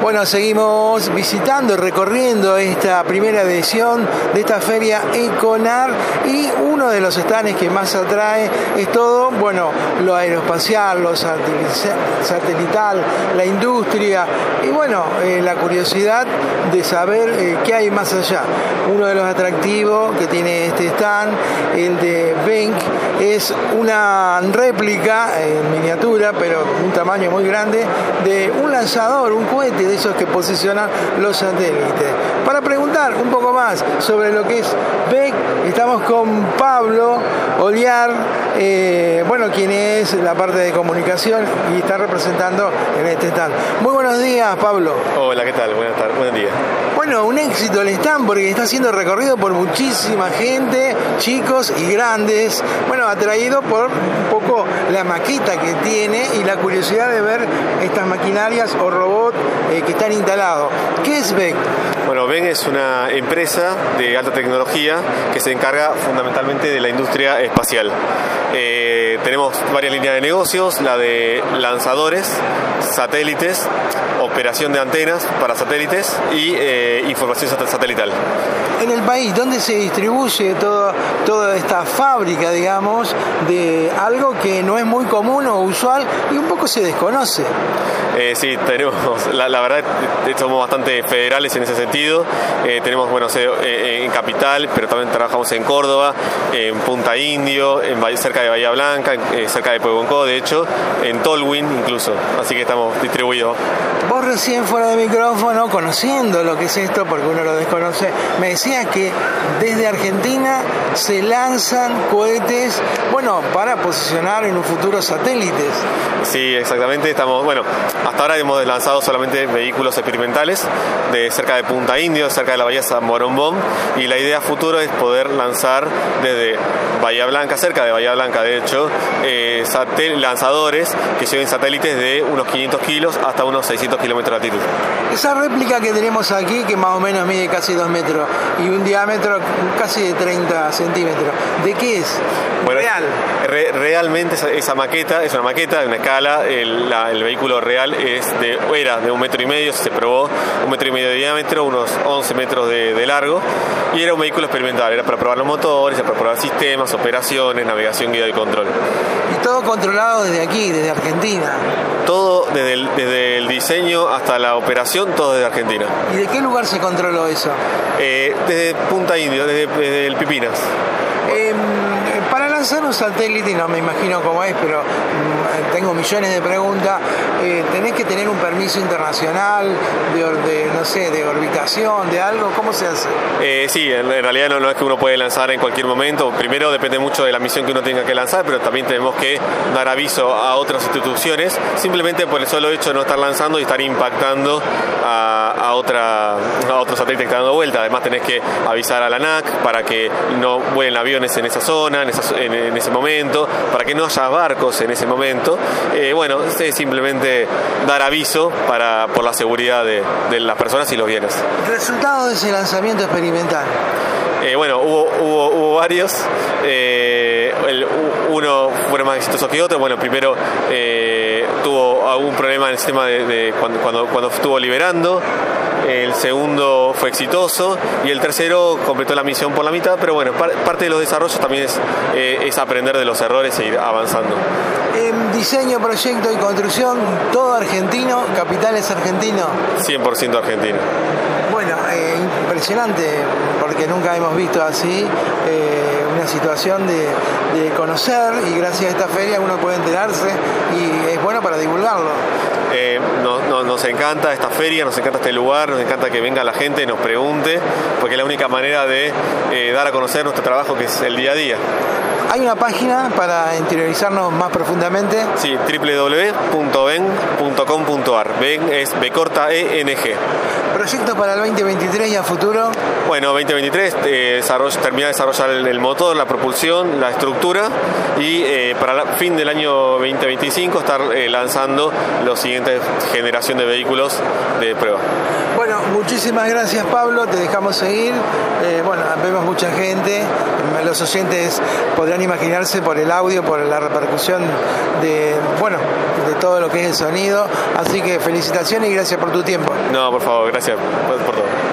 Bueno, seguimos visitando y recorriendo esta primera edición de esta feria Econar, y uno de los stands que más atrae es todo, bueno, lo aeroespacial, lo satelital, la industria y bueno, la curiosidad de saber qué hay más allá. Uno de los atractivos que tiene este stand, el de Venk, es una réplica en miniatura, pero con un tamaño muy grande, de un lanzador, un cohete de esos que posicionan los satélites. Para preguntar un poco más sobre lo que es Venk, estamos con Pablo Oliar, quien es la parte de comunicación y está representando en este stand. Muy buenos días, Pablo. Hola, ¿qué tal? Buenas tardes, buen día. Bueno, un éxito el stand porque está siendo recorrido por muchísima gente, chicos y grandes, atraído por un poco la maqueta que tiene y la curiosidad de ver estas maquinarias o robots que están instalados. ¿Qué es Venk? Bueno, Venk es una empresa de alta tecnología que se encarga fundamentalmente de la industria espacial. Tenemos varias líneas de negocios, la de lanzadores, satélites, operación de antenas para satélites y información satelital. En el país, ¿dónde se distribuye toda esta fábrica, digamos, de algo que no es muy común o usual y un poco se desconoce? Sí, tenemos, la verdad, somos bastante federales en ese sentido. Tenemos, en Capital, pero también trabajamos en Córdoba, en Punta Indio, cerca de Bahía Blanca, cerca de Puegonco, de hecho, en Tolwyn incluso, así que estamos distribuidos. Vos recién fuera de micrófono, conociendo lo que es esto, porque uno lo desconoce, me decías que desde Argentina se lanzan cohetes, para posicionar en un futuro satélites. Sí, exactamente, hasta ahora hemos lanzado solamente vehículos experimentales de cerca de Punta Indio, cerca de la bahía San Morombón, y la idea futuro es poder lanzar desde Bahía Blanca, cerca de Bahía Blanca de hecho, lanzadores que lleven satélites de unos 500 kilos hasta unos 600 kilómetros de altitud. Esa réplica que tenemos aquí, que más o menos mide casi 2 metros y un diámetro casi de 30 centímetros, ¿de qué es? Realmente esa maqueta es una maqueta de una escala. El vehículo real era de 1,5 metros, se probó 1,5 metros de diámetro, unos 11 metros de largo, y era un vehículo experimental, era para probar los motores, para probar sistemas, operaciones, navegación, guía y control. Y todo controlado desde aquí, desde Argentina. Todo desde el diseño hasta la operación, todo desde Argentina. ¿Y de qué lugar se controló eso? Desde Punta Indio, desde el Pipinas. Para lanzar un satélite, no me imagino cómo es, pero tengo millones de preguntas. ¿Tenés que tener un permiso internacional de orbitación, de algo? ¿Cómo se hace? Sí, en realidad no es que uno puede lanzar en cualquier momento. Primero depende mucho de la misión que uno tenga que lanzar, pero también tenemos que dar aviso a otras instituciones, simplemente por el solo hecho de no estar lanzando y estar impactando a otro satélite que está dando vuelta. Además tenés que avisar a la ANAC para que no vuelen aviones en esa zona, en ese momento, para que no haya barcos en ese momento. Es simplemente dar aviso por la seguridad de las personas y los bienes. ¿Resultado de ese lanzamiento experimental? Hubo varios. Uno fue más exitoso que otro. Primero tuvo algún problema en el sistema de cuando estuvo liberando. El segundo fue exitoso y el tercero completó la misión por la mitad, pero parte de los desarrollos también es aprender de los errores e ir avanzando. Diseño, proyecto y construcción, todo argentino, Capital es argentino. 100% argentino. Impresionante, porque nunca hemos visto así una situación de conocer, y gracias a esta feria uno puede enterarse y es bueno para divulgarlo. Nos encanta esta feria, nos encanta este lugar, nos encanta que venga la gente y nos pregunte, porque es la única manera de dar a conocer nuestro trabajo, que es el día a día. ¿Hay una página para interiorizarnos más profundamente? Sí, www.venk.com.ar. Venk es B corta ENG. ¿Proyectos para el 2023 y a futuro? 2023 terminar de desarrollar el motor, la propulsión, la estructura, y para el fin del año 2025 estar lanzando la siguiente generación de vehículos de prueba. Muchísimas gracias, Pablo, te dejamos seguir. Vemos mucha gente, los oyentes podrán imaginarse por el audio, por la repercusión de de todo lo que es el sonido. Así que felicitaciones y gracias por tu tiempo. No, por favor, gracias por todo.